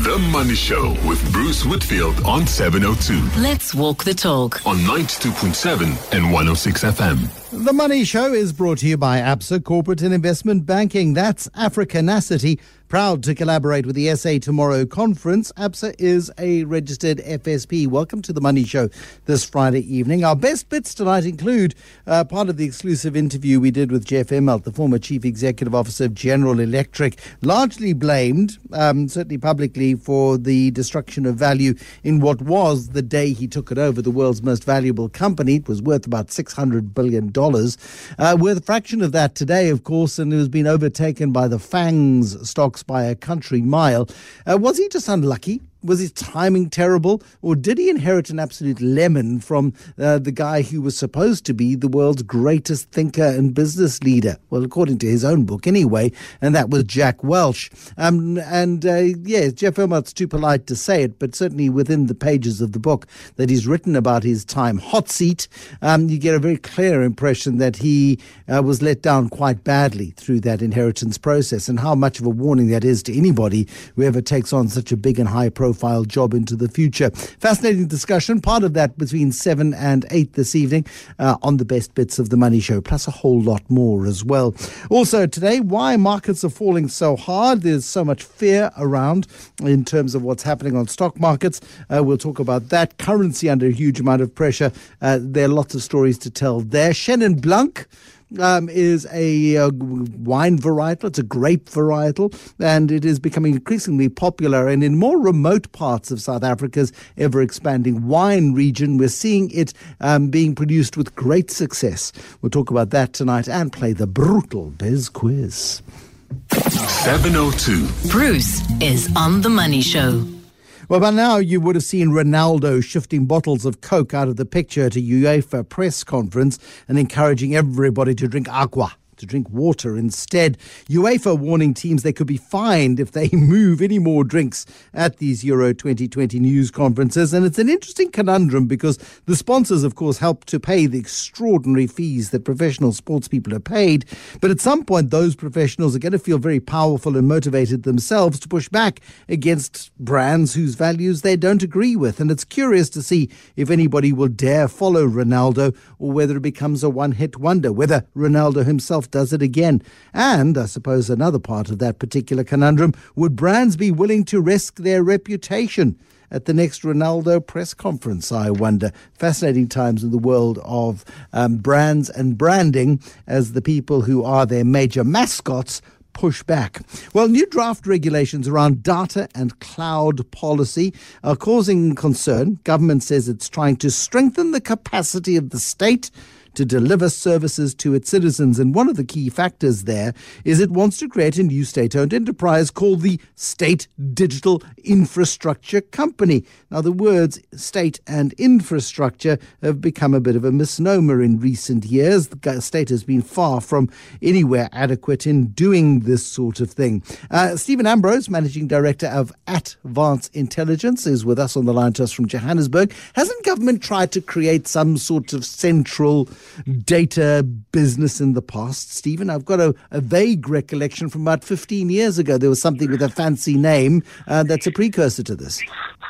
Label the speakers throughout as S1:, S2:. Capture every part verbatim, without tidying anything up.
S1: The Money Show with Bruce Whitfield on seven oh two.
S2: Let's walk the talk
S1: on ninety-two point seven and one oh six F M.
S3: The Money Show is brought to you by ABSA Corporate and Investment Banking. That's Africanacity. Proud to collaborate with the S A Tomorrow Conference. ABSA is a registered F S P. Welcome to The Money Show this Friday evening. Our best bits tonight include uh, part of the exclusive interview we did with Jeff Immelt, the former Chief Executive Officer of General Electric, largely blamed, um, certainly publicly, for the destruction of value in what was, the day he took it over, the world's most valuable company. It was worth about six hundred billion dollars. Uh, worth a fraction of that today, of course, and it has been overtaken by the FANGs stocks by a country mile. Uh, was he just unlucky? Was his timing terrible? Or did he inherit an absolute lemon from uh, the guy who was supposed to be the world's greatest thinker and business leader? Well, according to his own book anyway, and that was Jack Welch. Um, and uh, yeah, Jeff Immelt's too polite to say it, but certainly within the pages of the book that he's written about his time hot seat, um, you get a very clear impression that he uh, was let down quite badly through that inheritance process, and how much of a warning that is to anybody who ever takes on such a big and high profile job into the future. Fascinating discussion, part of that between seven and eight this evening uh, on the best bits of The Money Show, plus a whole lot more as well. Also today, why markets are falling so hard. There's so much fear around in terms of what's happening on stock markets. Uh, we'll talk about that. Currency under a huge amount of pressure. Uh, there are lots of stories to tell there. Chenin Blanc Um, is a uh, wine varietal. It's a grape varietal, and it is becoming increasingly popular. And in more remote parts of South Africa's ever-expanding wine region, we're seeing it um, being produced with great success. We'll talk about that tonight and play the brutal Biz Quiz.
S1: seven oh two.
S2: Bruce is on The Money Show.
S3: Well, by now you would have seen Ronaldo shifting bottles of Coke out of the picture at a UEFA press conference and encouraging everybody to drink agua, to drink water instead. UEFA warning teams they could be fined if they move any more drinks at these Euro twenty twenty news conferences. And it's an interesting conundrum because the sponsors, of course, help to pay the extraordinary fees that professional sports people are paid. But at some point, those professionals are going to feel very powerful and motivated themselves to push back against brands whose values they don't agree with. And it's curious to see if anybody will dare follow Ronaldo or whether it becomes a one-hit wonder, whether Ronaldo himself does it again. And I suppose another part of that particular conundrum, would brands be willing to risk their reputation at the next Ronaldo press conference, I wonder? Fascinating times in the world of um, brands and branding as the people who are their major mascots push back. Well, new draft regulations around data and cloud policy are causing concern. Government says it's trying to strengthen the capacity of the state to deliver services to its citizens. And one of the key factors there is it wants to create a new state-owned enterprise called the State Digital Infrastructure Company. Now, the words state and infrastructure have become a bit of a misnomer in recent years. The state has been far from anywhere adequate in doing this sort of thing. Uh, Stephen Ambrose, Managing Director of Advance Intelligence, is with us on the line to us from Johannesburg. Hasn't government tried to create some sort of central data business in the past, Stephen? I've got a, a vague recollection from about fifteen years ago. There was something with a fancy name uh, that's a precursor to this.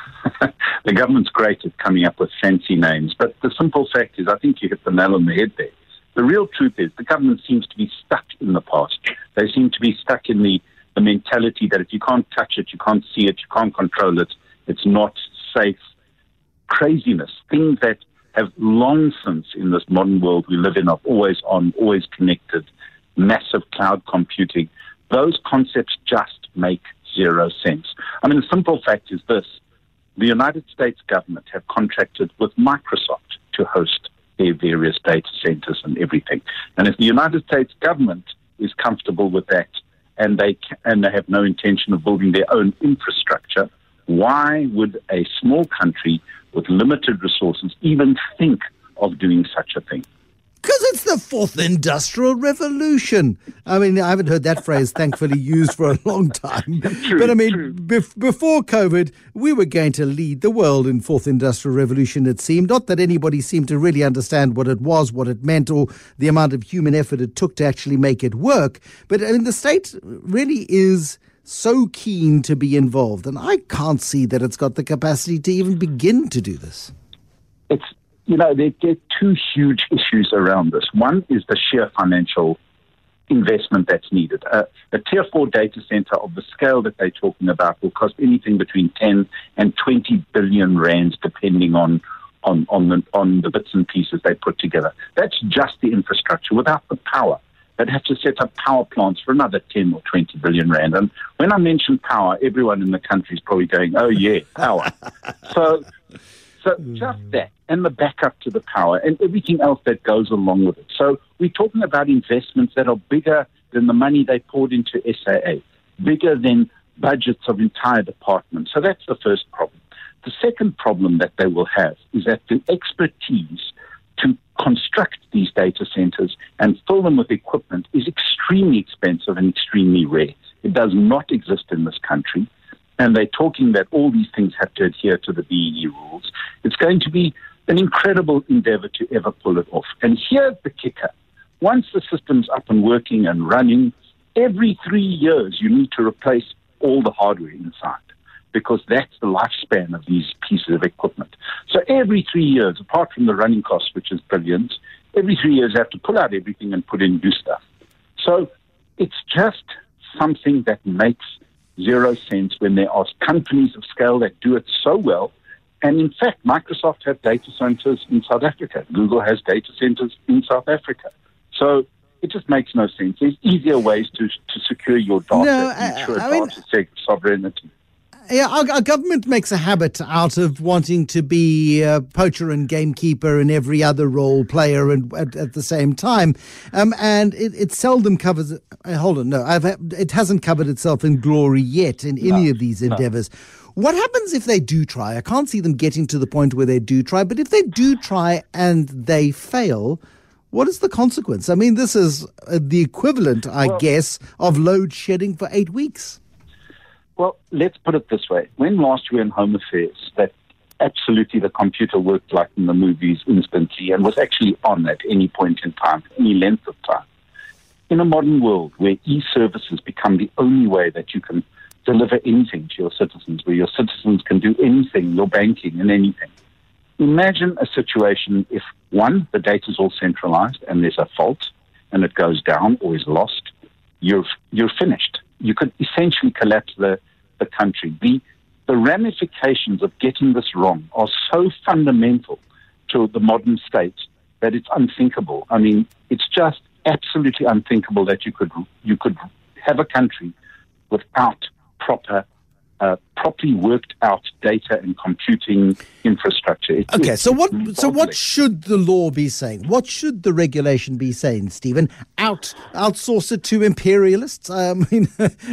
S4: The government's great at coming up with fancy names, but the simple fact is, I think you hit the nail on the head there. The real truth is the government seems to be stuck in the past. They seem to be stuck in the, the mentality that if you can't touch it, you can't see it, you can't control it, it's not safe. Craziness, things that have long since, in this modern world we live in, of always on, always connected, massive cloud computing, those concepts just make zero sense. I mean, the simple fact is this. The United States government have contracted with Microsoft to host their various data centers and everything. And if the United States government is comfortable with that and they and they have no intention of building their own infrastructure, why would a small country with limited resources even think of doing such a thing?
S3: Because it's the fourth industrial revolution. I mean, I haven't heard that phrase, thankfully, used for a long time.
S4: True,
S3: but I mean, bef- before COVID, we were going to lead the world in fourth industrial revolution, it seemed. Not that anybody seemed to really understand what it was, what it meant, or the amount of human effort it took to actually make it work. But I mean, the state really is so keen to be involved, and I can't see that it's got the capacity to even begin to do this.
S4: It's, you know, there, there are two huge issues around this. One is the sheer financial investment that's needed. Uh, a tier four data center of the scale that they're talking about will cost anything between ten and twenty billion rands, depending on on on the, on the bits and pieces they put together. That's just the infrastructure without the power. They'd have to set up power plants for another ten or twenty billion rand. And when I mention power, everyone in the country is probably going, oh yeah, power. so So just that, and the backup to the power, and everything else that goes along with it. So we're talking about investments that are bigger than the money they poured into S A A, bigger than budgets of entire departments. So that's the first problem. The second problem that they will have is that the expertise to construct these data centers and fill them with equipment is extremely expensive and extremely rare. It does not exist in this country. And they're talking that all these things have to adhere to the B E E rules. It's going to be an incredible endeavor to ever pull it off. And here's the kicker. Once the system's up and working and running, every three years you need to replace all the hardware inside, because that's the lifespan of these pieces of equipment. So every three years, apart from the running costs, which is billions, every three years you have to pull out everything and put in new stuff. So it's just something that makes zero sense when there are companies of scale that do it so well. And in fact, Microsoft have data centers in South Africa. Google has data centers in South Africa. So it just makes no sense. There's easier ways to to secure your data,
S3: No,
S4: and ensure
S3: I- I mean-
S4: data sovereignty.
S3: Yeah, our, our government makes a habit out of wanting to be uh, poacher and gamekeeper and every other role player and, at, at the same time. Um, and it, it seldom covers... Uh, hold on, no. I've, it hasn't covered itself in glory yet in any
S4: No,
S3: of these
S4: no.
S3: endeavors. What happens if they do try? I can't see them getting to the point where they do try, but if they do try and they fail, what is the consequence? I mean, this is uh, the equivalent, I
S4: Well-
S3: guess, of load shedding for eight weeks.
S4: Well, let's put it this way. When last we were in Home Affairs, that absolutely the computer worked like in the movies instantly and was actually on at any point in time, any length of time. In a modern world where e-services become the only way that you can deliver anything to your citizens, where your citizens can do anything, your banking and anything. Imagine a situation if, one, the data is all centralized and there's a fault and it goes down or is lost, you're, you're finished. You could essentially collapse the, the country. The, the ramifications of getting this wrong are so fundamental to the modern state that it's unthinkable. I mean, it's just absolutely unthinkable that you could you could have a country without proper, uh, properly worked out data and computing infrastructure. It,
S3: Okay,
S4: it's
S3: so what?
S4: boggling.
S3: So what should the law be saying? What should the regulation be saying, Stephen? Out, outsource it to imperialists? I mean,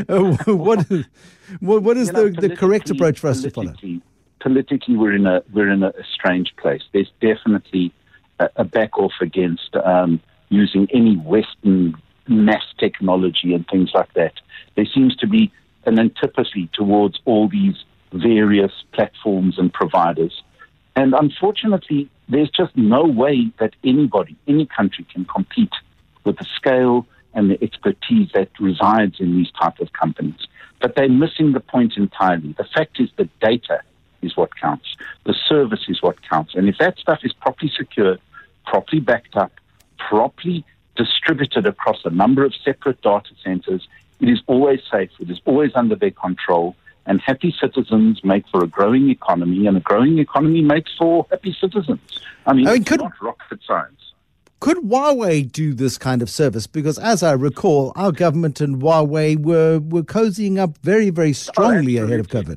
S3: what? What, what is
S4: You know,
S3: the, the correct
S4: politically-
S3: approach for us to follow?
S4: politically- Politically, we're in a we're in a strange place. There's definitely a, a back off against um, using any Western mass technology and things like that. There seems to be an antipathy towards all these various platforms and providers. And unfortunately, there's just no way that anybody, any country can compete with the scale and the expertise that resides in these type of companies. But they're missing the point entirely. The fact is the data is what counts. The service is what counts. And if that stuff is properly secured, properly backed up, properly distributed across a number of separate data centers, it is always safe. It is always under their control. And happy citizens make for a growing economy, and a growing economy makes for happy citizens. I mean,
S3: I mean,
S4: it's
S3: could-
S4: not rocket science.
S3: Could Huawei do this kind of service? Because as I recall, our government and Huawei were, were cozying up very, very strongly ahead of
S4: absolutely.
S3: COVID.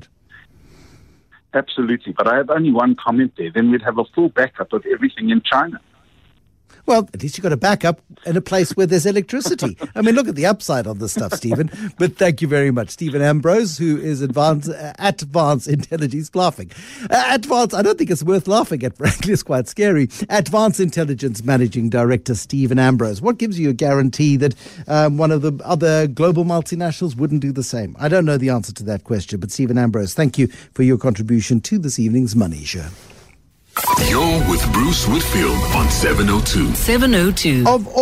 S4: Absolutely. But I have only one comment there. Then we'd have a full backup of everything in China.
S3: Well, at least you've got a backup in a place where there's electricity. I mean, look at the upside on this stuff, Stephen. But thank you very much. Stephen Ambrose, who is advanced, uh, at Advanced Intelligence, laughing. Uh, Advanced, I don't think it's worth laughing at, frankly, it's quite scary. Advanced Intelligence Managing Director, Stephen Ambrose. What gives you a guarantee that um, one of the other global multinationals wouldn't do the same? I don't know the answer to that question, but Stephen Ambrose, thank you for your contribution to this evening's Money Show.
S1: You're with Bruce Whitfield on seven oh two.
S2: seven oh two.
S3: Of all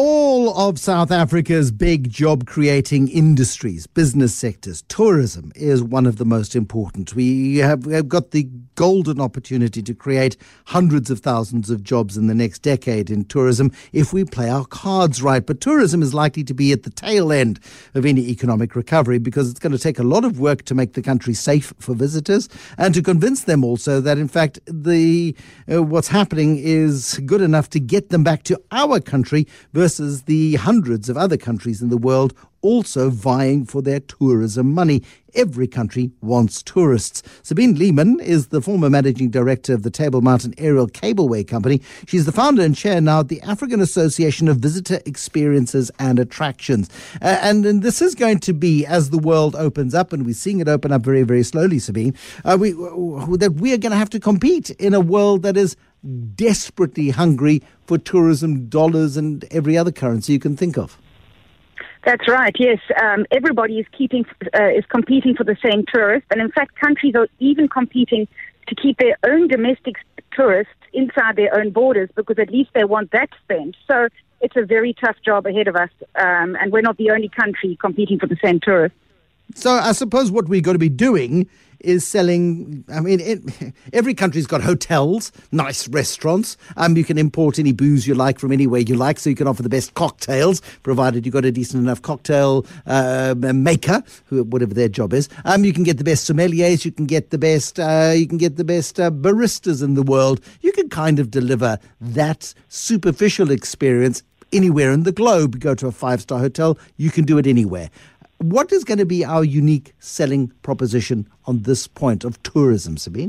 S3: all of South Africa's big job-creating industries, business sectors, tourism is one of the most important. We have, we have got the golden opportunity to create hundreds of thousands of jobs in the next decade in tourism if we play our cards right. But tourism is likely to be at the tail end of any economic recovery because it's going to take a lot of work to make the country safe for visitors and to convince them also that, in fact, the uh, what's happening is good enough to get them back to our country versus the hundreds of other countries in the world also vying for their tourism money. Every country wants tourists. Sabine Lehman is the former managing director of the Table Mountain Aerial Cableway Company. She's the founder and chair now of the African Association of Visitor Experiences and Attractions. Uh, and, and this is going to be, as the world opens up, and we're seeing it open up very, very slowly, Sabine, uh, we, uh, that we are going to have to compete in a world that is desperately hungry for tourism dollars and every other currency you can think of.
S5: That's right, yes. Um, everybody is keeping uh, is competing for the same tourists, and in fact countries are even competing to keep their own domestic tourists inside their own borders because at least they want that spend. So it's a very tough job ahead of us, um, and we're not the only country competing for the same tourists.
S3: So I suppose what we've got to be doing is selling, I mean, it, every country's got hotels, nice restaurants. Um, you can import any booze you like from anywhere you like, so you can offer the best cocktails, provided you've got a decent enough cocktail uh, maker, who, whatever their job is. Um, you can get the best sommeliers, you can get the best, uh, you can get the best uh, baristas in the world. You can kind of deliver that superficial experience anywhere in the globe. You go to a five-star hotel, you can do it anywhere. What is going to be our unique selling proposition on this point of tourism, Sabine?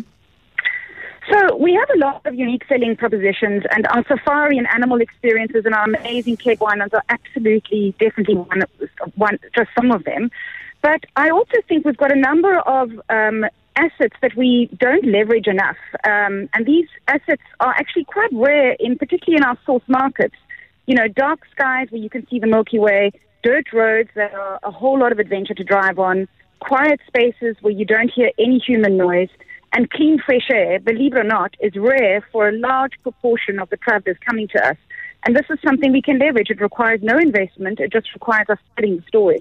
S5: So we have a lot of unique selling propositions, and our safari and animal experiences and our amazing Cape Winelands are absolutely, definitely one, one, just some of them. But I also think we've got a number of um, assets that we don't leverage enough, um, and these assets are actually quite rare, in particularly in our source markets. You know, dark skies where you can see the Milky Way, dirt roads that are a whole lot of adventure to drive on, quiet spaces where you don't hear any human noise, and clean fresh air, believe it or not, is rare for a large proportion of the travelers coming to us. And this is something we can leverage. It requires no investment. It just requires us telling the story.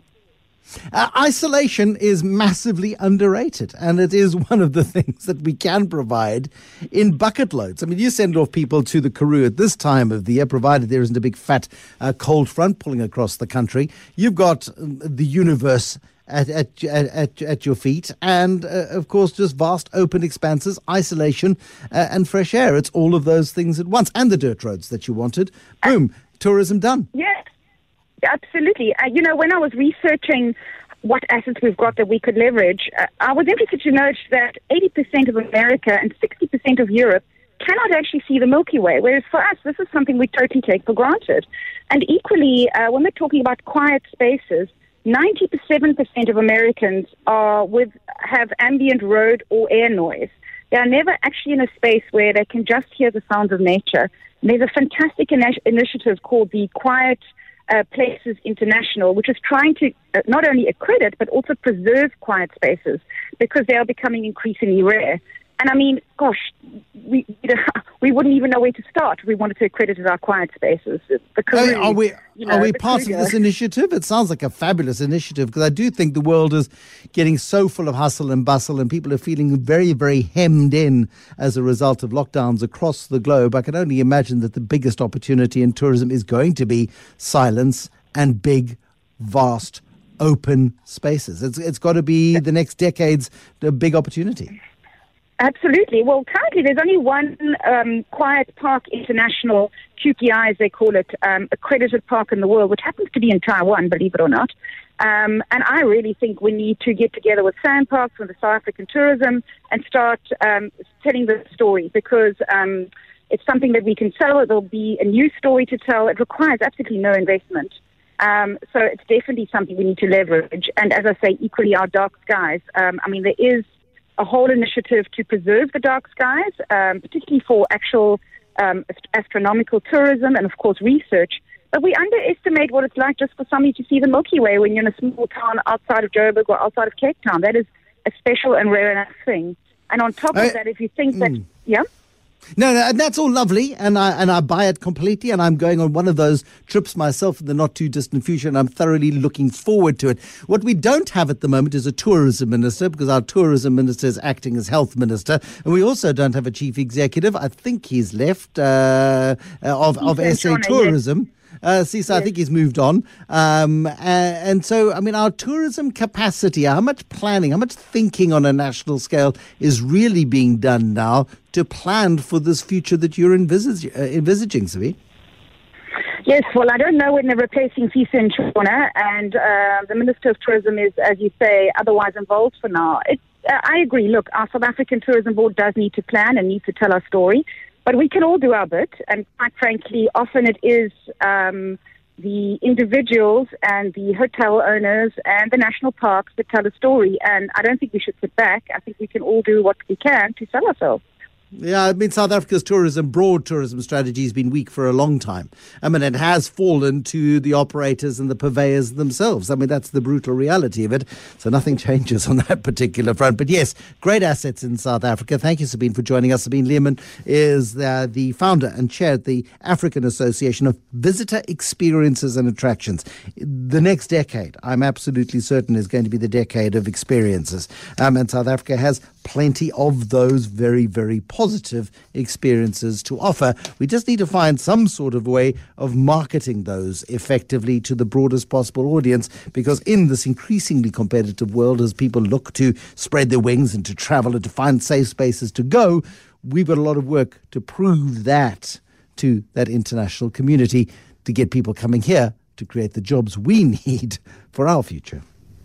S3: Uh, isolation is massively underrated, and it is one of the things that we can provide in bucket loads. I mean, you send off people to the Karoo at this time of the year, provided there isn't a big fat uh, cold front pulling across the country. You've got um, the universe at at at, at your feet, and uh, of course, just vast open expanses, isolation, uh, and fresh air. It's all of those things at once, and the dirt roads that you wanted. Boom, tourism done.
S5: Yes. Absolutely. Uh, you know, when I was researching what assets we've got that we could leverage, uh, I was interested to note that eighty percent of America and sixty percent of Europe cannot actually see the Milky Way, whereas for us, this is something we totally take for granted. And equally, uh, when we're talking about quiet spaces, ninety-seven percent of Americans are with have ambient road or air noise. They are never actually in a space where they can just hear the sounds of nature. And there's a fantastic in- initiative called the Quiet Uh, Places International, which is trying to uh, not only accredit but also preserve quiet spaces because they are becoming increasingly rare. And I mean, gosh, we you know, we wouldn't even know where to start if we wanted to accredit our quiet spaces. The Karoo,
S3: are we,
S5: you know,
S3: are we
S5: the
S3: part
S5: Kruger.
S3: of this initiative? It sounds like a fabulous initiative because I do think the world is getting so full of hustle and bustle and people are feeling very, very hemmed in as a result of lockdowns across the globe. I can only imagine that the biggest opportunity in tourism is going to be silence and big, vast, open spaces. It's It's got to be the next decade's the big opportunity.
S5: Absolutely. Well, currently there's only one um, Quiet Park International, Q P I as they call it, um, accredited park in the world, which happens to be in Taiwan, believe it or not. Um, and I really think we need to get together with Sandparks and the South African tourism and start um, telling the story because um, it's something that we can sell. There'll be a new story to tell. It requires absolutely no investment. Um, so it's definitely something we need to leverage. And as I say, equally our dark skies. Um, I mean, there is a whole initiative to preserve the dark skies, um, particularly for actual um, astronomical tourism and, of course, research. But we underestimate what it's like just for somebody to see the Milky Way when you're in a small town outside of Joburg or outside of Cape Town. That is a special and rare enough thing. And on top
S3: I,
S5: of that, if you think that,
S3: mm.
S5: yeah?
S3: No, no, and that's all lovely, and I and I buy it completely, and I'm going on one of those trips myself in the not-too-distant future, and I'm thoroughly looking forward to it. What we don't have at the moment is a tourism minister, because our tourism minister is acting as health minister, and we also don't have a chief executive. I think he's left uh, of, of S A Tourism. Uh, Sisa, yes. I think he's moved on. Um, and, and so, I mean, our tourism capacity, how much planning, how much thinking on a national scale is really being done now to plan for this future that you're envisage, uh, envisaging, Sabi?
S5: Yes, well, I don't know when they're replacing Fisa and Chona, and uh, the Minister of Tourism is, as you say, otherwise involved for now. It, uh, I agree. Look, our South African Tourism Board does need to plan and need to tell our story. But we can all do our bit, and quite frankly, often it is um, the individuals and the hotel owners and the national parks that tell a story, and I don't think we should sit back. I think we can all do what we can to sell ourselves.
S3: Yeah, I mean, South Africa's tourism, broad tourism strategy has been weak for a long time. I mean, it has fallen to the operators and the purveyors themselves. I mean, that's the brutal reality of it. So nothing changes on that particular front. But yes, great assets in South Africa. Thank you, Sabine, for joining us. Sabine Learmonth is the, the founder and chair at the African Association of Visitor Experiences and Attractions. The next decade, I'm absolutely certain, is going to be the decade of experiences. Um, and South Africa has plenty of those very, very positive experiences to offer. We just need to find some sort of way of marketing those effectively to the broadest possible audience, because in this increasingly competitive world, as people look to spread their wings and to travel and to find safe spaces to go, we've got a lot of work to prove that to that international community, to get people coming here to create the jobs we need for our future.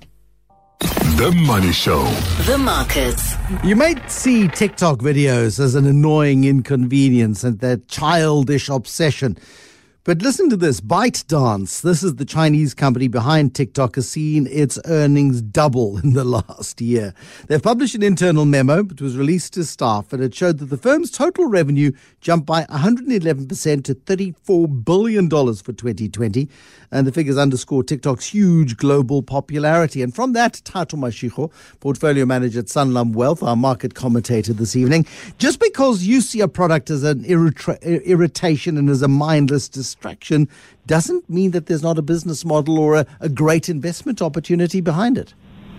S1: The Money Show.
S2: The markets.
S3: You might see TikTok videos as an annoying inconvenience and that childish obsession. But listen to this. ByteDance, this is the Chinese company behind TikTok, has seen its earnings double in the last year. They've published an internal memo, it was released to staff, and it showed that the firm's total revenue jumped by one hundred eleven percent to thirty-four billion dollars for twenty twenty. And the figures underscore TikTok's huge global popularity. And from that, Tato Mashiko, portfolio manager at Sanlam Wealth, our market commentator this evening, just because you see a product as an irrita- irritation and as a mindless distraction doesn't mean that there's not a business model or a, a great investment opportunity behind it.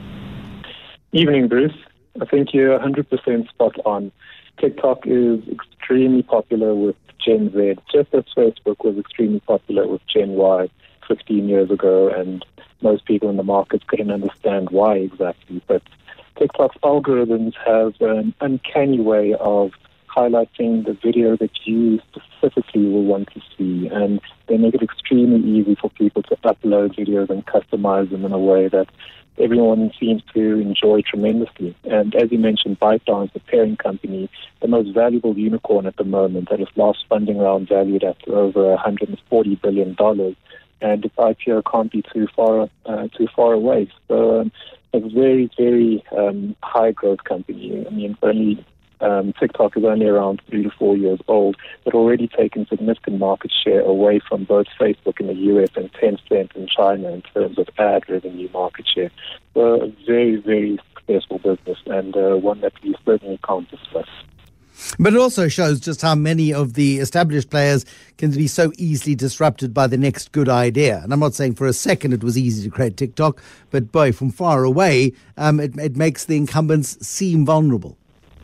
S6: Evening, Bruce. I think you're one hundred percent spot on. TikTok is extremely popular with Gen Z, just as Facebook was extremely popular with Gen Y fifteen years ago, and most people in the market couldn't understand why exactly. But TikTok's algorithms have an uncanny way of highlighting the video that you specifically will want to see, and they make it extremely easy for people to upload videos and customize them in a way that everyone seems to enjoy tremendously. And as you mentioned, ByteDance, the parent company, the most valuable unicorn at the moment, that its last funding round valued at over one hundred forty billion dollars, and its I P O can't be too far uh, too far away. So um, a very, very um, high growth company. I mean, only um, TikTok is only around three to four years old, but already taken significant market share away from both Facebook in the U S and Tencent in China in terms of ad revenue market share. So a very, very successful business, and uh, one that we certainly can't discuss.
S3: But it also shows just how many of the established players can be so easily disrupted by the next good idea. And I'm not saying for a second it was easy to create TikTok, but boy, from far away, um, it, it makes the incumbents seem vulnerable.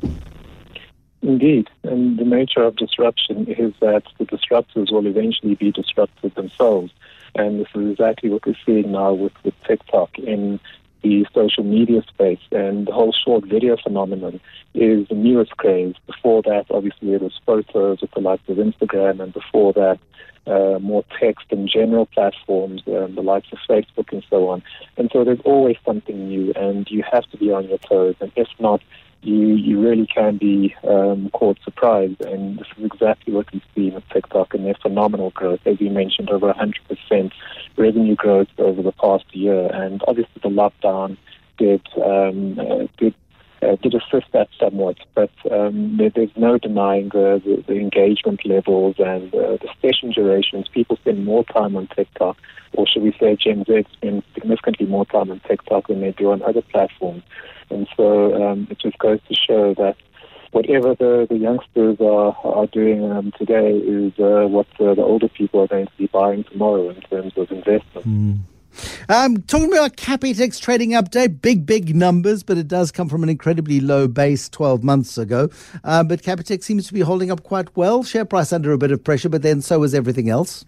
S6: Indeed. And the nature of disruption is that the disruptors will eventually be disrupted themselves. And this is exactly what we're seeing now with, with TikTok in the social media space, and the whole short video phenomenon is the newest craze. Before that, obviously, it was photos with the likes of Instagram, and before that, uh, more text and general platforms, um, the likes of Facebook and so on. And so there's always something new, and you have to be on your toes. And if not, you you really can be um, caught surprised. And this is exactly what we've seen with TikTok and their phenomenal growth. As you mentioned, over one hundred percent revenue growth over the past year. And obviously the lockdown did um, uh, did uh, did assist that somewhat. But um, there, there's no denying the, the, the engagement levels and uh, the session durations. People spend more time on TikTok, or should we say Gen Z spend significantly more time on TikTok than they do on other platforms. And so um, it just goes to show that whatever the, the youngsters are, are doing um, today is uh, what uh, the older people are going to be buying tomorrow in terms of investment.
S3: Mm. Um, talking about Capitec trading update, big, big numbers, but it does come from an incredibly low base twelve months ago. Uh, but Capitec seems to be holding up quite well. Share price under a bit of pressure, but then so is everything else.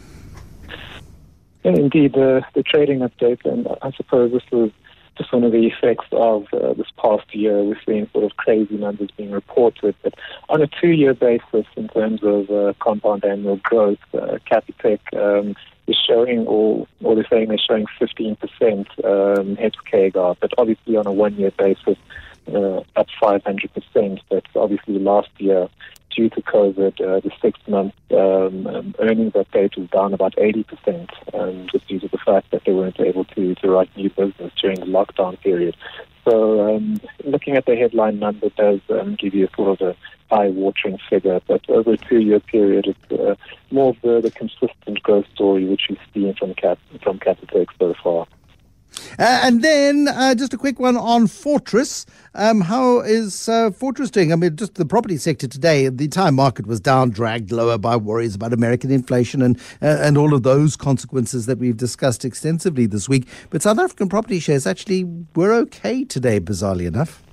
S6: Yeah, indeed, uh, the trading update, and I suppose this was just one of the effects of uh, this past year. We're seeing sort of crazy numbers being reported, but on a two-year basis, in terms of uh, compound annual growth, uh, Capitec um, is showing, or, or they're saying they're showing fifteen percent um, H K G R, but obviously on a one-year basis, uh, up five hundred percent. But obviously last year, due to COVID, uh, the six-month um, um, earnings update was down about eighty percent, um, just due to the fact that they weren't able to, to write new business during the lockdown period. So um, looking at the headline number does um, give you sort of a eye-watering figure, but over a two-year period, it's uh, more of the, the consistent growth story which we've seen from Cap from Capitec so far.
S3: Uh, and then uh, just a quick one on Fortress. Um, how is uh, Fortress doing? I mean, just the property sector today, the entire market was down, dragged lower by worries about American inflation and uh, and all of those consequences that we've discussed extensively this week. But South African property shares actually were okay today, bizarrely enough.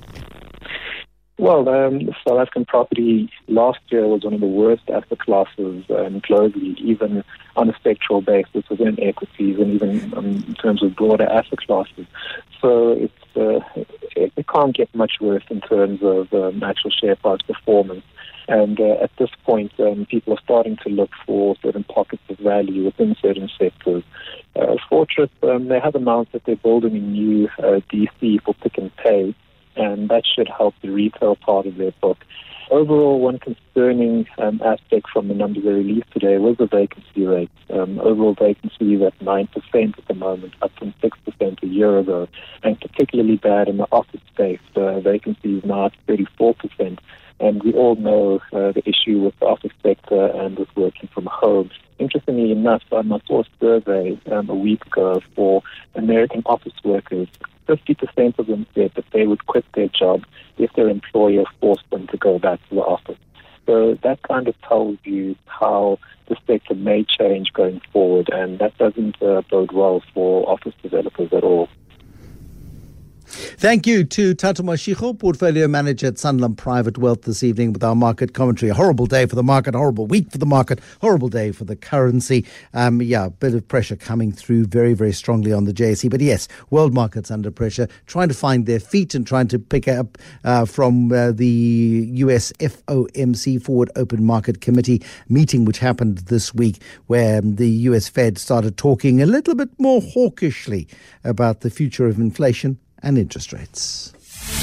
S6: Well, um, South African property last year was one of the worst asset classes um, globally, even on a sectoral basis within equities and even um, in terms of broader asset classes. So it's uh, it, it can't get much worse in terms of um, actual share price performance. And uh, at this point, um, people are starting to look for certain pockets of value within certain sectors. Uh, Fortress, um, they have announced that they're building a new uh, D C for Pick n Pay, and that should help the retail part of their book. Overall, one concerning um, aspect from the numbers they released today was the vacancy rate. Um, overall vacancy is at nine percent at the moment, up from six percent a year ago, and particularly bad in the office space. The vacancy is now at thirty-four percent, and we all know uh, the issue with the office sector and with working from home. Interestingly enough, um, I saw a survey um, a week ago for American office workers. fifty percent of them said that they would quit their job if their employer forced them to go back to the office. So that kind of tells you how the sector may change going forward, and that doesn't uh, bode well for office developers at all.
S3: Thank you to Tato Mashiko, Portfolio Manager at Sanlam Private Wealth this evening with our market commentary. A horrible day for the market, horrible week for the market, horrible day for the currency. Um, yeah, a bit of pressure coming through very, very strongly on the J S E. But yes, world markets under pressure, trying to find their feet and trying to pick up uh, from uh, the U S F O M C, Forward Open Market Committee meeting, which happened this week, where the U S Fed started talking a little bit more hawkishly about the future of inflation and interest rates.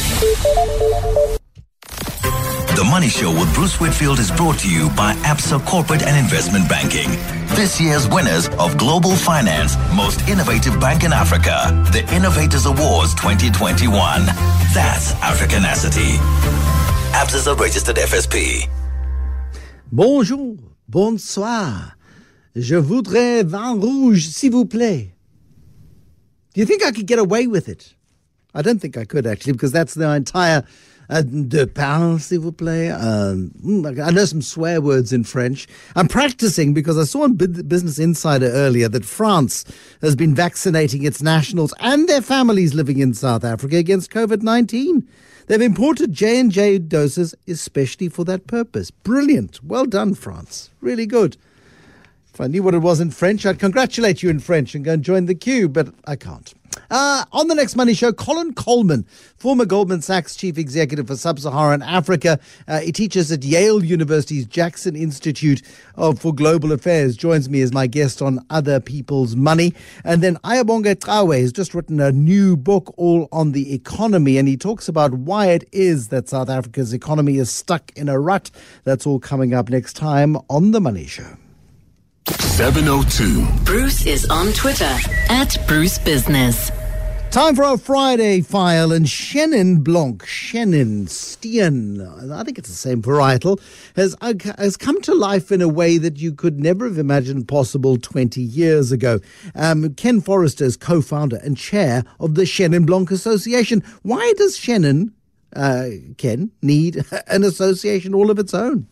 S7: The Money Show with Bruce Whitfield is brought to you by Absa Corporate and Investment Banking. This year's winners of Global Finance Most Innovative Bank in Africa, the Innovators Awards twenty twenty-one. That's Africanacity. Absa is a registered F S P.
S3: Bonjour, bonsoir. Je voudrais vin rouge, s'il vous plaît. Do you think I could get away with it? I don't think I could, actually, because that's the entire uh, de pain, s'il vous plaît. Um, I know some swear words in French. I'm practicing because I saw on Business Insider earlier that France has been vaccinating its nationals and their families living in South Africa against COVID nineteen. They've imported J and J doses especially for that purpose. Brilliant. Well done, France. Really good. If I knew what it was in French, I'd congratulate you in French and go and join the queue, but I can't. Uh, on the next Money Show, Colin Coleman, former Goldman Sachs chief executive for Sub-Saharan Africa. Uh, he teaches at Yale University's Jackson Institute of, for Global Affairs, joins me as my guest on Other People's Money. And then Ayabonga Trawe has just written a new book all on the economy, and he talks about why it is that South Africa's economy is stuck in a rut. That's all coming up next time on The Money Show.
S1: seven oh two.
S2: Bruce is on Twitter at Bruce Business.
S3: Time for our Friday file, and Chenin Blanc, Chenin, Steen, I think it's the same varietal, has, uh, has come to life in a way that you could never have imagined possible twenty years ago. Um, Ken Forrester is co-founder and chair of the Chenin Blanc Association. Why does Chenin uh, Ken, need an association all of its own?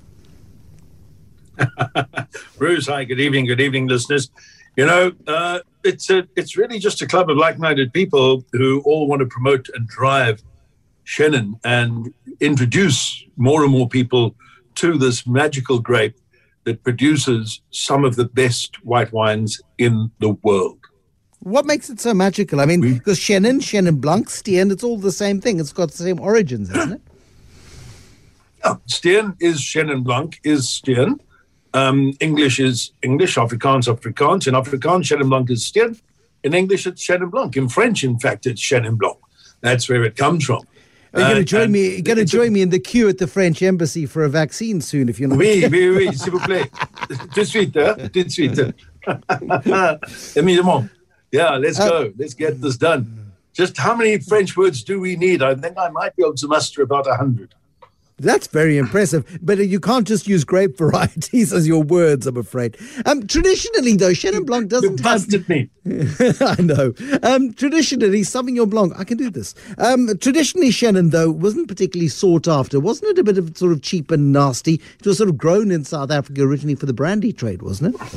S8: Bruce, hi, good evening, good evening, listeners. You know, uh, it's a, it's really just a club of like-minded people who all want to promote and drive Chenin and introduce more and more people to this magical grape that produces some of the best white wines in the world.
S3: What makes it so magical? I mean,
S8: we,
S3: because Chenin, Chenin Blanc, Steen, it's all the same thing. It's got the same origins, hasn't it?
S8: Yeah, Steen is Chenin Blanc, is Steen. Um, English is English, Afrikaans, Afrikaans. In Afrikaans, Chenin Blanc is Steen. In English, it's Chenin Blanc. In French, in fact, it's Chenin Blanc. That's where it comes from.
S3: Are you going to
S8: Uh,
S3: join
S8: and
S3: me? You're going to
S8: it's a-
S3: join me in the queue at the French embassy for a vaccine soon, if you're not.
S8: Oui, oui, oui, s'il vous plaît. Tout de suite, hein? Tout de suite. Évidemment. Yeah, let's go. Let's get this done. Just how many French words do we need? I think I might be able to muster about a hundred.
S3: That's very impressive. But you can't just use grape varieties as your words, I'm afraid. Um, traditionally, though, Chenin Blanc
S8: You
S3: doesn't have...
S8: busted me.
S3: I know. Um, traditionally, Sauvignon Blanc, I can do this. Um, traditionally, Chenin, though, wasn't particularly sought after. Wasn't it a bit of sort of cheap and nasty? It was sort of grown in South Africa originally for the brandy trade, wasn't it?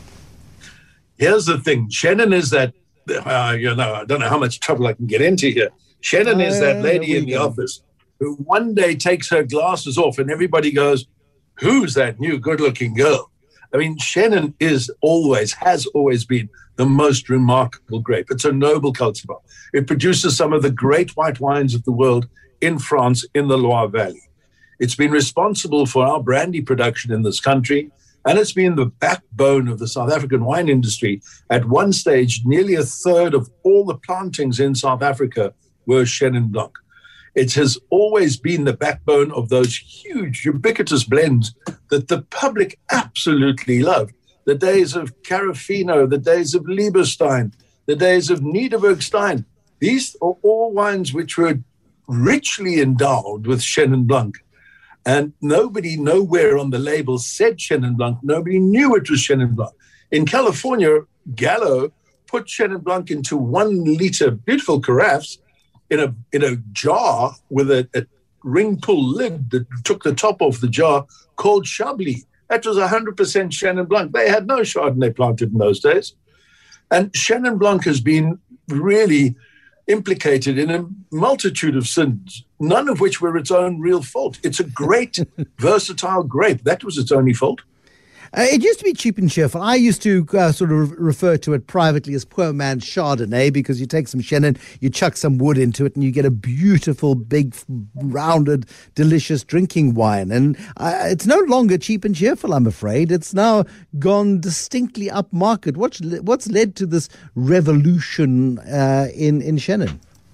S8: Here's the thing. Chenin is that, uh, you know, I don't know how much trouble I can get into here. Chenin is that
S3: Uh,
S8: lady
S3: here
S8: in
S3: we
S8: the
S3: go.
S8: office who one day takes her glasses off and everybody goes, who's that new good-looking girl? I mean, Chenin is always, has always been the most remarkable grape. It's a noble cultivar. It produces some of the great white wines of the world in France, in the Loire Valley. It's been responsible for our brandy production in this country, and it's been the backbone of the South African wine industry. At one stage, nearly a third of all the plantings in South Africa were Chenin Blanc. It has always been the backbone of those huge, ubiquitous blends that the public absolutely love. The days of Carafino, the days of Lieberstein, the days of Niederbergstein. These are all wines which were richly endowed with Chenin Blanc. And nobody nowhere on the label said Chenin Blanc. Nobody knew it was Chenin Blanc. In California, Gallo put Chenin Blanc into one liter beautiful carafes in a in a jar with a, a ring pull lid that took the top off the jar called Chablis. That was one hundred percent Chenin Blanc. They had no Chardonnay planted in those days. And Chenin Blanc has been really implicated in a multitude of sins, none of which were its own real fault. It's a great, versatile grape. That was its only fault.
S3: Uh, it used to be cheap and cheerful. I used to uh, sort of refer to it privately as poor man's Chardonnay, because you take some Chenin, you chuck some wood into it, and you get a beautiful, big, rounded, delicious drinking wine. And uh, it's no longer cheap and cheerful, I'm afraid. It's now gone distinctly upmarket. What's, what's led to this revolution uh, in, in Chenin?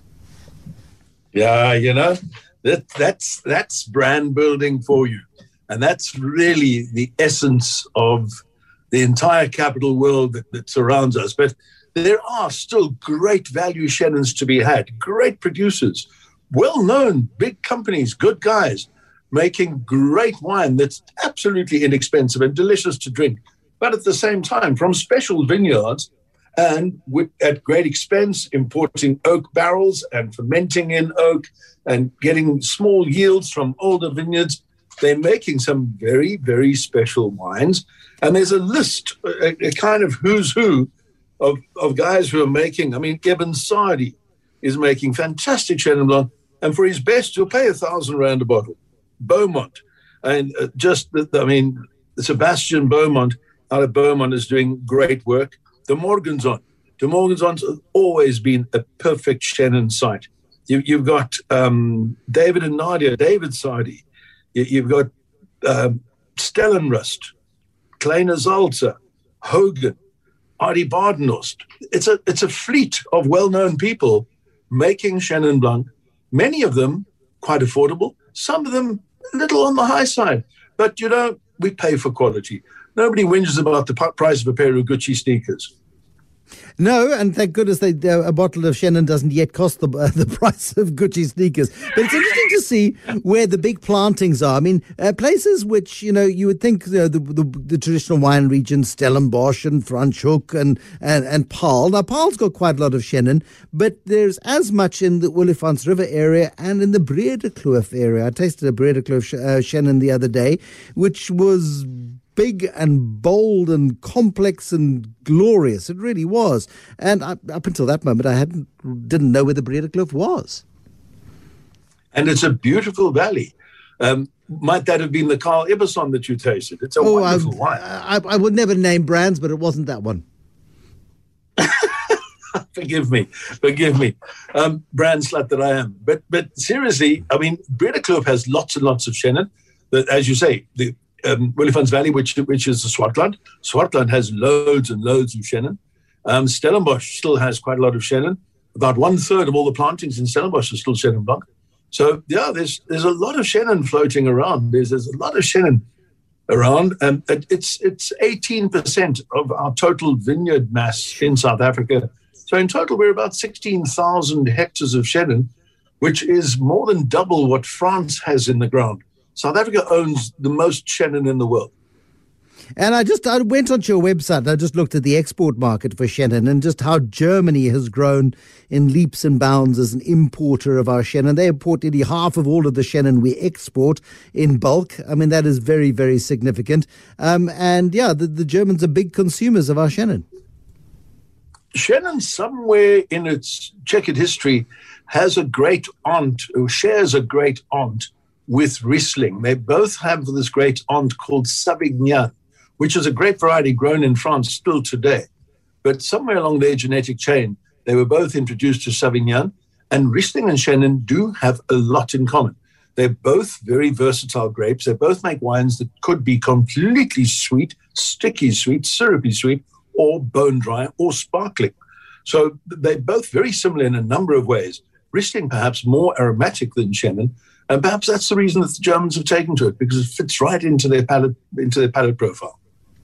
S8: Yeah, you know, that that's that's brand building for you. And that's really the essence of the entire capital world that, that surrounds us. But there are still great value Chenins to be had, great producers, well-known, big companies, good guys, making great wine that's absolutely inexpensive and delicious to drink. But at the same time, from special vineyards and with, at great expense, importing oak barrels and fermenting in oak and getting small yields from older vineyards, they're making some very, very special wines. And there's a list, a, a kind of who's who of, of guys who are making, I mean, Eben Sardi is making fantastic Chenin Blanc, and for his best, you'll pay a thousand rand a bottle. Beaumont, and uh, just, I mean, Sebastian Beaumont out of Beaumont is doing great work. De Morganson, De Morganson's always been a perfect Chenin site. You, you've got um, David and Nadia, David Sardi. You've got um, Stellenrust, Kleine Zalzer, Hogan, Artie Bardenhorst. It's a it's a fleet of well-known people making Chenin Blanc, many of them quite affordable, some of them a little on the high side. But, you know, we pay for quality. Nobody whinges about the p- price of a pair of Gucci sneakers.
S3: No, and thank goodness they, uh, a bottle of Shannon doesn't yet cost the uh, the price of Gucci sneakers. But it's interesting to see where the big plantings are. I mean, uh, places which, you know, you would think uh, the, the the traditional wine regions, Stellenbosch and Franschhoek and, and, and Paarl. Now, Paarl's got quite a lot of Shannon, but there's as much in the Olifants River area and in the Breede Kloof area. I tasted a Breede Kloof uh, Shannon the other day, which was big and bold and complex and glorious. It really was. And I, up until that moment, I hadn't didn't know where the Breede Kloof was.
S8: And it's a beautiful valley. Um, might that have been the Carl Ibbison that you tasted? It's a oh, wonderful I, wine.
S3: I, I would never name brands, but it wasn't that one.
S8: Forgive me, forgive me, um, brand slut that I am. But but seriously, I mean, Breede Kloof has lots and lots of Shannon. That, as you say, the Um, Olifants Valley, which which is the Swartland. Swartland has loads and loads of Shannon. Um, Stellenbosch still has quite a lot of Shannon. About one third of all the plantings in Stellenbosch are still Shannon Blanc. So yeah, there's there's a lot of Shannon floating around. There's there's a lot of Shannon around, and it, it's it's eighteen percent of our total vineyard mass in South Africa. So in total, we're about sixteen thousand hectares of Shannon, which is more than double what France has in the ground. South Africa owns the most Shannon in the world.
S3: And I just I went onto your website and I just looked at the export market for Shannon and just how Germany has grown in leaps and bounds as an importer of our Shannon. They import nearly half of all of the Shannon we export in bulk. I mean, that is very, very significant. Um, and yeah, the, the Germans are big consumers of our Shannon.
S8: Shannon, somewhere in its checkered history, has a great aunt, or shares a great aunt with Riesling. They both have this great aunt called Savignan, which is a grape variety grown in France still today. But somewhere along their genetic chain, they were both introduced to Savignan, and Riesling and Shannon do have a lot in common. They're both very versatile grapes. They both make wines that could be completely sweet, sticky sweet, syrupy sweet, or bone dry, or sparkling. So they're both very similar in a number of ways. Riesling perhaps more aromatic than Shannon, and perhaps that's the reason that the Germans have taken to it, because it fits right into their palate, into their palate profile.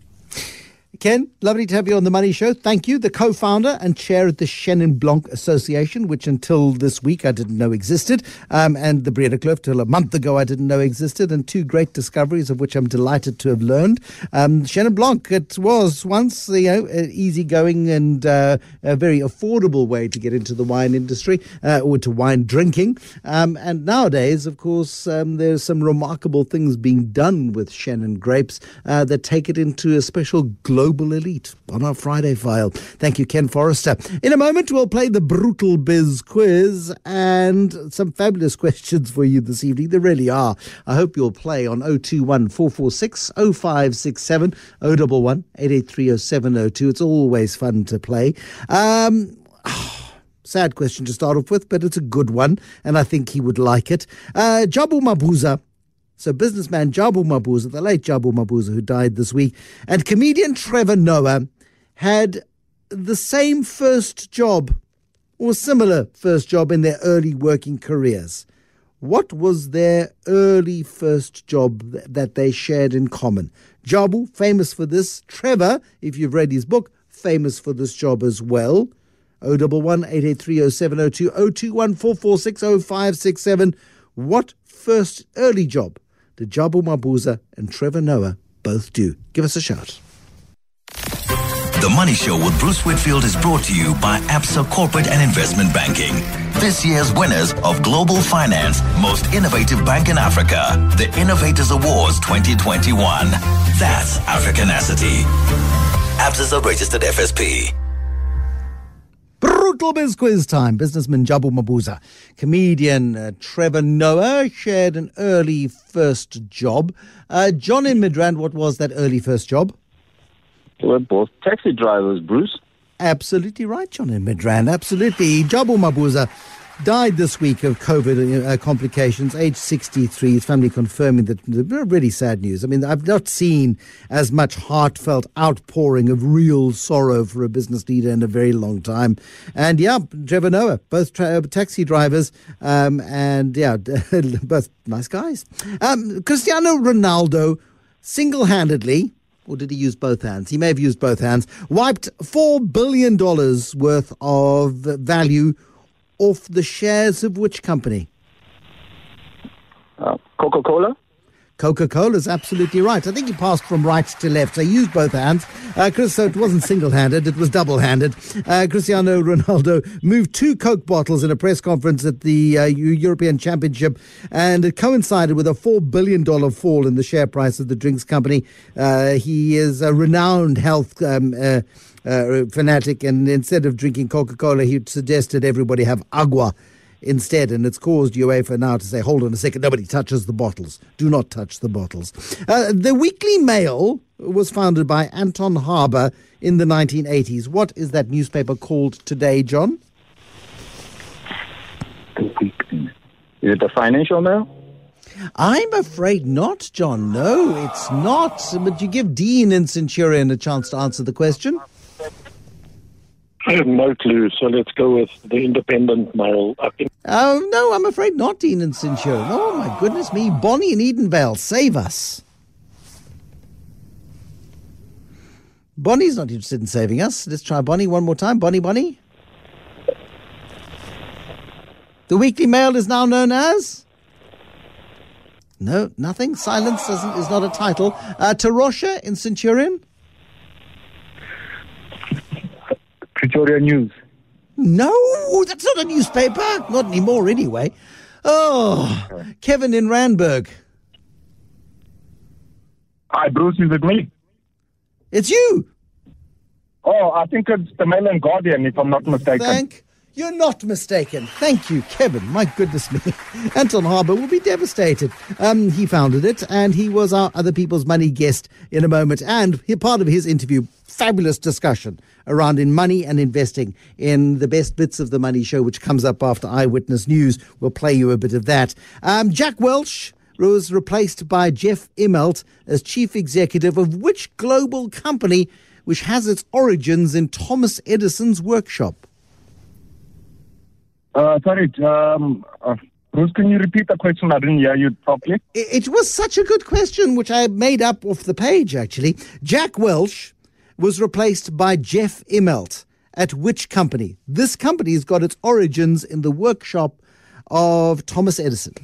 S3: Ken, lovely to have you on The Money Show. Thank you. The co-founder and chair of the Chenin Blanc Association, which until this week I didn't know existed, um, and the Breede Kloof till a month ago I didn't know existed, and two great discoveries of which I'm delighted to have learned. Um, Chenin Blanc, it was once, you know, an easygoing and uh, a very affordable way to get into the wine industry, uh, or to wine drinking. Um, and nowadays, of course, um, there's some remarkable things being done with Chenin grapes uh, that take it into a special global elite on our Friday file. Thank you, Ken Forrester. In a moment, we'll play the Brutal Biz quiz and some fabulous questions for you this evening. There really are. I hope you'll play on oh two one, four four six, oh five six seven, oh one one, eight eight three, oh seven oh two. It's always fun to play. Um... Sad question to start off with, but it's a good one, and I think he would like it. Uh, Jabu Mabuza. So businessman Jabu Mabuza, the late Jabu Mabuza, who died this week, and comedian Trevor Noah had the same first job or similar first job in their early working careers. What was their early first job that they shared in common? Jabu, famous for this. Trevor, if you've read his book, famous for this job as well. oh one one, eight eight three, oh seven oh two, oh two one, four four six, oh five six seven. What first early job did Jabu Mabuza and Trevor Noah both do? Give us a shout.
S7: The Money Show with Bruce Whitfield is brought to you by Absa Corporate and Investment Banking. This year's winners of Global Finance Most Innovative Bank in Africa, the Innovators Awards twenty twenty-one. That's Africanacity. Absa's a registered F S P.
S3: Brutal Biz Quiz time. Businessman Jabu Mabuza, comedian uh, Trevor Noah shared an early first job. Uh, John in Midrand, what was that early first job?
S9: They were both taxi drivers, Bruce.
S3: Absolutely right, John in Midrand. Absolutely. Jabu Mabuza died this week of COVID uh, complications, age sixty-three. His family confirming that. Really sad news. I mean, I've not seen as much heartfelt outpouring of real sorrow for a business leader in a very long time. And yeah, Trevor Noah, both tra- taxi drivers, um, and yeah, both nice guys. Um, Cristiano Ronaldo single-handedly, or did he use both hands? He may have used both hands. Wiped four billion dollars worth of value off the shares of which company?
S9: Uh, Coca-Cola?
S3: Coca-Cola is absolutely right. I think he passed from right to left. So he used both hands. Uh, Chris, so it wasn't single-handed, it was double-handed. Uh, Cristiano Ronaldo moved two Coke bottles in a press conference at the uh, European Championship, and it coincided with a four billion dollars fall in the share price of the drinks company. Uh, he is a renowned health um, uh, uh, fanatic, and instead of drinking Coca-Cola, he suggested everybody have agua instead, and it's caused UEFA now to say, hold on a second, nobody touches the bottles. Do not touch the bottles. Uh, the Weekly Mail was founded by Anton Harber in the nineteen eighties. What is that newspaper called today, John?
S9: The Weekly. Is it the Financial Mail?
S3: I'm afraid not, John. No, it's not. But you give Dean in Centurion a chance to answer the question.
S6: I have no clue, so let's go with the Independent Mail. I think.
S3: Oh, no, I'm afraid not, Dean and Centurion. Oh, my goodness me. Bonnie in Edenvale, save us. Bonnie's not interested in saving us. Let's try Bonnie one more time. Bonnie, Bonnie. The Weekly Mail is now known as? No, nothing. Silence doesn't, is not a title. Uh, Tarosha in Centurion?
S9: Pretoria News.
S3: No, that's not a newspaper. Not anymore, anyway. Oh, okay. Kevin in Randburg.
S10: Hi, Bruce. Is it me?
S3: It's you.
S10: Oh, I think it's the Mail and Guardian, if I'm not mistaken.
S3: Thank You're not mistaken. Thank you, Kevin. My goodness me. Anton Harber will be devastated. Um, he founded it, and he was our Other People's Money guest in a moment. And he, part of his interview, fabulous discussion around in money and investing in the best bits of the Money Show, which comes up after Eyewitness News. We'll play you a bit of that. Um, Jack Welch was replaced by Jeff Immelt as chief executive of which global company which has its origins in Thomas Edison's workshop?
S10: Uh, sorry, um, uh, Bruce, can you repeat the question? I didn't hear you properly.
S3: It, it was such a good question, which I made up off the page, actually. Jack Welch was replaced by Jeff Immelt at which company? This company has got its origins in the workshop of Thomas Edison.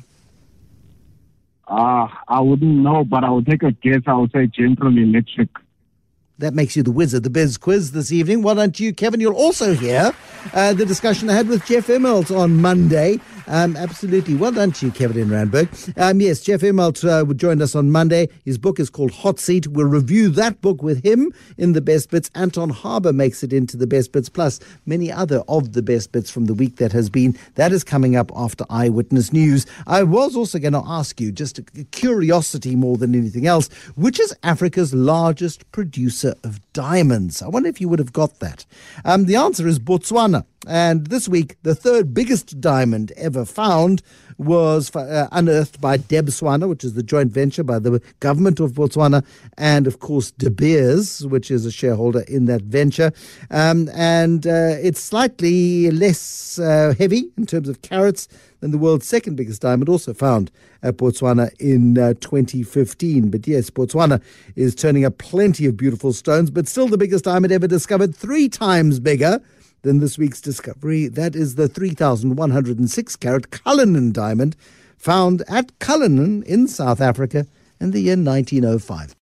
S10: Uh, I wouldn't know, but I would take a guess. I would say General Electric.
S3: That makes you the wizard, the Biz Quiz this evening. Well done to you, Kevin. You'll also hear uh, the discussion I had with Jeff Immelt on Monday. Um, absolutely. Well done to you, Kevin in Randburg. Um, yes, Jeff Immelt uh, would join us on Monday. His book is called Hot Seat. We'll review that book with him in the Best Bits. Anton Harber makes it into the Best Bits, plus many other of the Best Bits from the week that has been. That is coming up after Eyewitness News. I was also going to ask you, just a curiosity more than anything else, which is Africa's largest producer of diamonds? I wonder if you would have got that. Um, the answer is Botswana. And this week, the third biggest diamond ever found was uh, unearthed by Debswana, which is the joint venture by the government of Botswana, and, of course, De Beers, which is a shareholder in that venture. Um, and uh, it's slightly less uh, heavy in terms of carats than the world's second biggest diamond, also found at Botswana in uh, twenty fifteen. But yes, Botswana is turning up plenty of beautiful stones, but still the biggest diamond ever discovered, three times bigger than this week's discovery. That is the three thousand one hundred six carat Cullinan diamond found at Cullinan in South Africa in the year nineteen oh five.